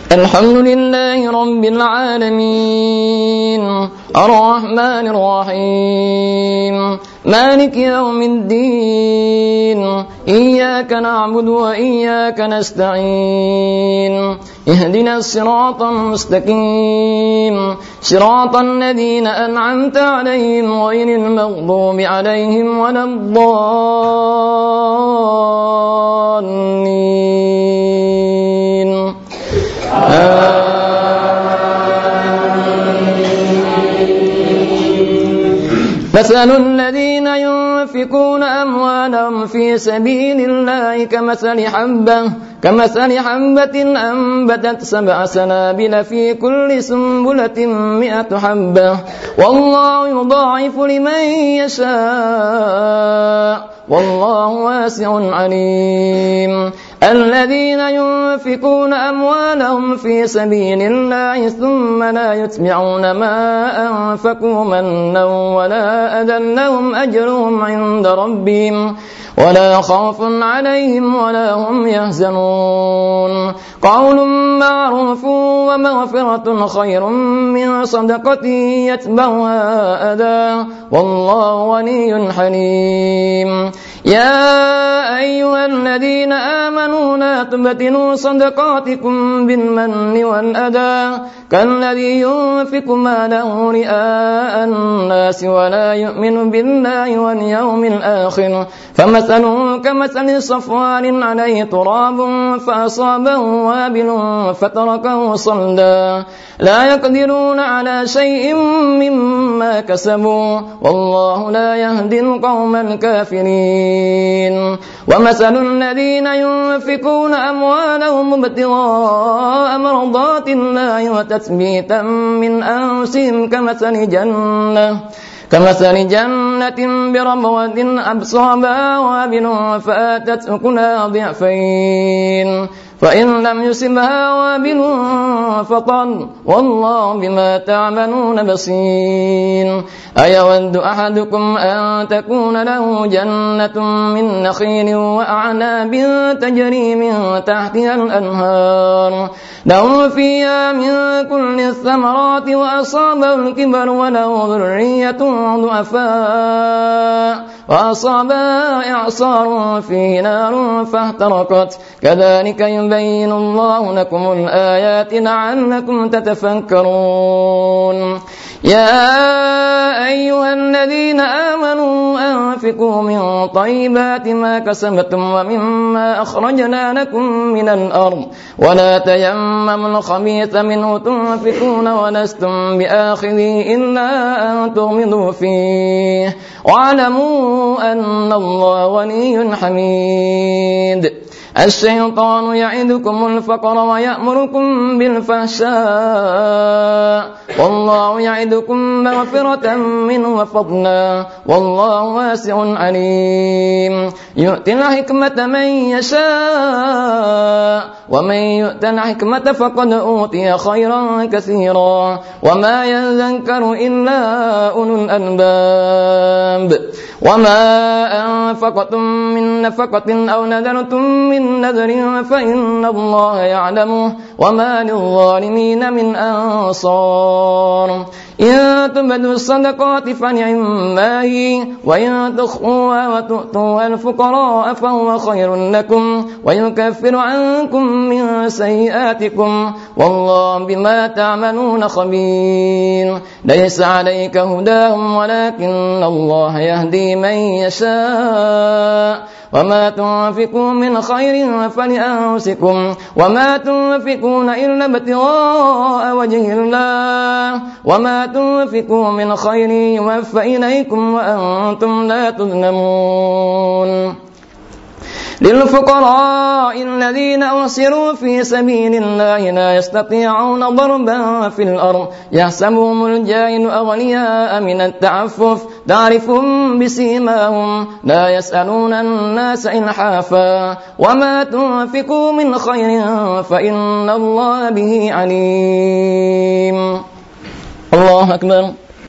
الحمد لله رب العالمين الرحمن الرحيم مالك يوم الدين إياك نعبد وإياك نستعين اهدنا الصراط المستقيم صراط الذين أنعمت عليهم غير المغضوب عليهم ولا الضالين مثل الذين ينفقون أموالهم في سبيل الله كمثل حبة أنبتت 7 سنابل في كل سنبلة 100 حبة والله يضاعف لمن يشاء والله واسع عليم الذين ينفقون أموالهم في سبيل الله ثم لا يتبعون ما أنفقوا منا ولا أذى لهم أجرهم عند ربهم ولا خوف عليهم ولا هم يحزنون قول معروف ومغفرة خير من صدقة يتبعها أذى والله غني حليم يا أيها الذين آمنوا لا تبطلوا صدقاتكم بالمن والأذى كالذي ينفق ماله رئاء الناس ولا يؤمن بالله واليوم الآخر فمثله كمثل صفوان عليه تراب فأصابه وابل فتركه صلدا لا يقدرون على شيء مما كسبوا والله لا يهدي القوم الكافرين ومثل الذين ينفقون أموالهم ابتغاء مرضات الله وتثبيتا من أنفسهم كمثل جنة بربوة أبصابها وابل فآتت أكلها ضعفين فإن لم يصبها وابل فطل والله بما تعملون بصير أيود أحدكم أن تكون له جنة من نخيل وأعناب تجري من تحتها الأنهار له فيها من كل الثمرات وأصابه الكبر وله ذرية ضعفاء وأصابها إعصار فيه نار فاحترقت كذلك يبين الله لكم الآيات لعلكم تتفكرون يا أيها الذين آمنوا أنفقوا من طيبات ما كسبتم ومما أخرجنا لكم من الأرض ولا تيمموا الخبيث منه تنفقون ولستم بآخذيه إلا أن تغمضوا فيه واعلموا أن الله غني حميد الشيطان يعدكم الفقر ويأمركم بالفحشاء والله يعدكم مغفرة منه وفضلا والله واسع عليم يؤتي الحكمة من يشاء ومن يؤت الحكمة فقد أوتي خيرا كثيرا وما يذكر إلا أولو الألباب وما أنفقتم من نفقة أو نذرتم من نذر فإن الله يعلمه وما للظالمين من أنصار إن تبدوا الصدقات فنعما هي وإن تخفوها وتؤتوها الفقراء فهو خير لكم ويكفر عنكم من سيئاتكم والله بما تعملون خبير ليس عليك هداهم ولكن الله يهدي من يشاء وما تنفقوا من خير فلأنفسكم وما تنفقون إلا ابتغاء وجه الله وما تنفقوا من خير يوفى إليكم وأنتم لا تظلمون للفقراء الذين أحصروا في سبيل الله لا يستطيعون ضربا في الأرض يحسبهم الجاهل أغنياء من التعفف تعرفهم بسيماهم لا يسألون الناس إلحافا وما تنفقوا من خير فإن الله به عليم الله أكبر.